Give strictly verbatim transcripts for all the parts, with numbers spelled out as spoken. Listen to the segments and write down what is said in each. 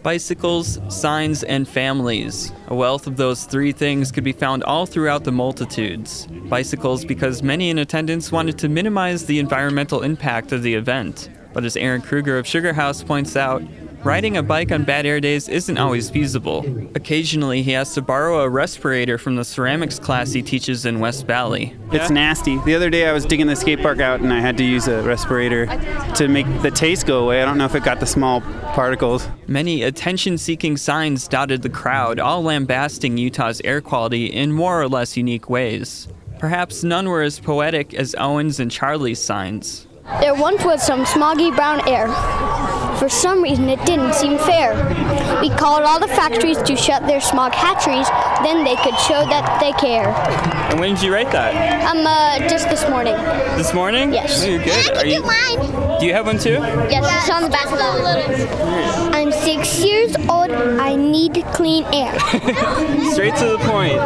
Bicycles, signs, and families. A wealth of those three things could be found all throughout the multitudes. Bicycles because many in attendance wanted to minimize the environmental impact of the event. But as Aaron Kruger of Sugar House points out, riding a bike on bad air days isn't always feasible. Occasionally, he has to borrow a respirator from the ceramics class he teaches in West Valley. It's nasty. The other day I was digging the skate park out and I had to use a respirator to make the taste go away. I don't know if it got the small particles. Many attention-seeking signs dotted the crowd, all lambasting Utah's air quality in more or less unique ways. Perhaps none were as poetic as Owen's and Charlie's signs. There once was some smoggy brown air. For some reason, it didn't seem fair. We called all the factories to shut their smog hatcheries, then they could show that they care. And when did you write that? Um, uh, just this morning. This morning? Yes. Oh, you're good. Are you? Mine. Do you have one too? Yes, it's on the back of the I'm six years old. I need clean air. Straight to the point.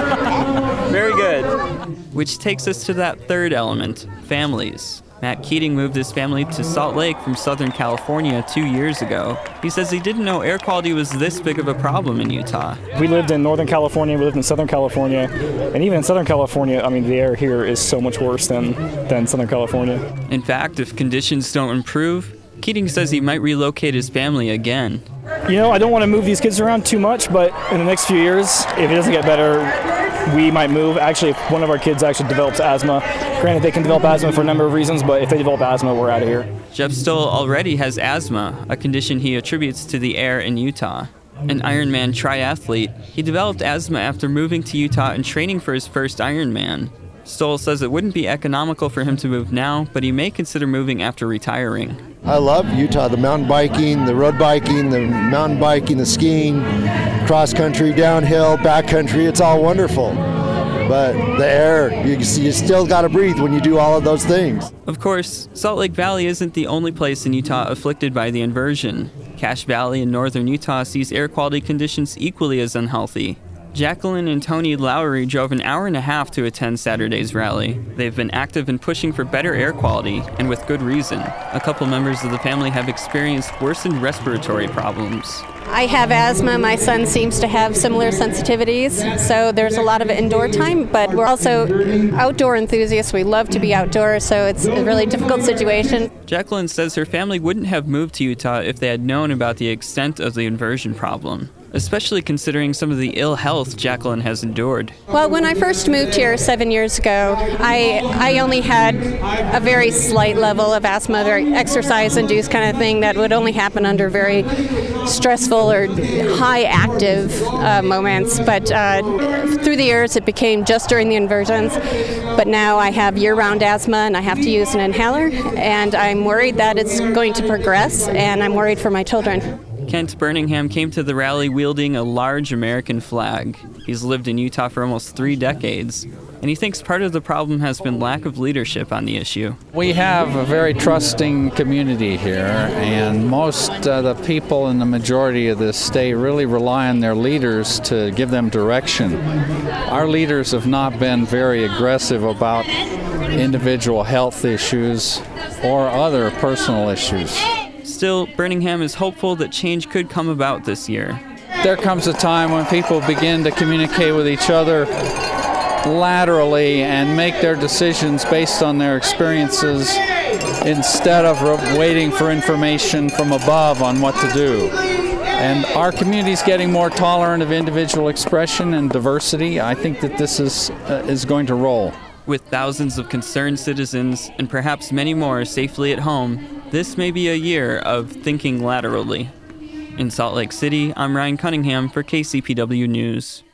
Very good. Which takes us to that third element, families. Matt Keating moved his family to Salt Lake from Southern California two years ago. He says he didn't know air quality was this big of a problem in Utah. We lived in Northern California, we lived in Southern California, and even in Southern California, I mean, the air here is so much worse than, than Southern California. In fact, if conditions don't improve, Keating says he might relocate his family again. You know, I don't want to move these kids around too much, but in the next few years, if it doesn't get better, we might move. Actually, if one of our kids actually develops asthma, granted they can develop asthma for a number of reasons, but if they develop asthma, we're out of here. Jeff Stoll already has asthma, a condition he attributes to the air in Utah. An Ironman triathlete, he developed asthma after moving to Utah and training for his first Ironman. Stoll says it wouldn't be economical for him to move now, but he may consider moving after retiring. I love Utah, the mountain biking, the road biking, the mountain biking, the skiing, cross country, downhill, backcountry, it's all wonderful. But the air, you, you still got to breathe when you do all of those things. Of course, Salt Lake Valley isn't the only place in Utah afflicted by the inversion. Cache Valley in northern Utah sees air quality conditions equally as unhealthy. Jacqueline and Tony Lowry drove an hour and a half to attend Saturday's rally. They've been active in pushing for better air quality, and with good reason. A couple members of the family have experienced worsened respiratory problems. I have asthma. My son seems to have similar sensitivities, so there's a lot of indoor time, but we're also outdoor enthusiasts. We love to be outdoors, so it's a really difficult situation. Jacqueline says her family wouldn't have moved to Utah if they had known about the extent of the inversion problem, especially considering some of the ill health Jacqueline has endured. Well, when I first moved here seven years ago, I I only had a very slight level of asthma, very exercise-induced kind of thing that would only happen under very stressful or high active uh, moments. But uh, through the years, it became just during the inversions. But now I have year-round asthma, and I have to use an inhaler, and I'm worried that it's going to progress, and I'm worried for my children. Kent Birmingham came to the rally wielding a large American flag. He's lived in Utah for almost three decades, and he thinks part of the problem has been lack of leadership on the issue. We have a very trusting community here, and most of the people in the majority of this state really rely on their leaders to give them direction. Our leaders have not been very aggressive about individual health issues or other personal issues. Still, Birmingham is hopeful that change could come about this year. There comes a time when people begin to communicate with each other laterally and make their decisions based on their experiences instead of waiting for information from above on what to do. And our community is getting more tolerant of individual expression and diversity. I think that this is uh, is going to roll. With thousands of concerned citizens and perhaps many more safely at home, this may be a year of thinking laterally. In Salt Lake City, I'm Ryan Cunningham for K C P W News.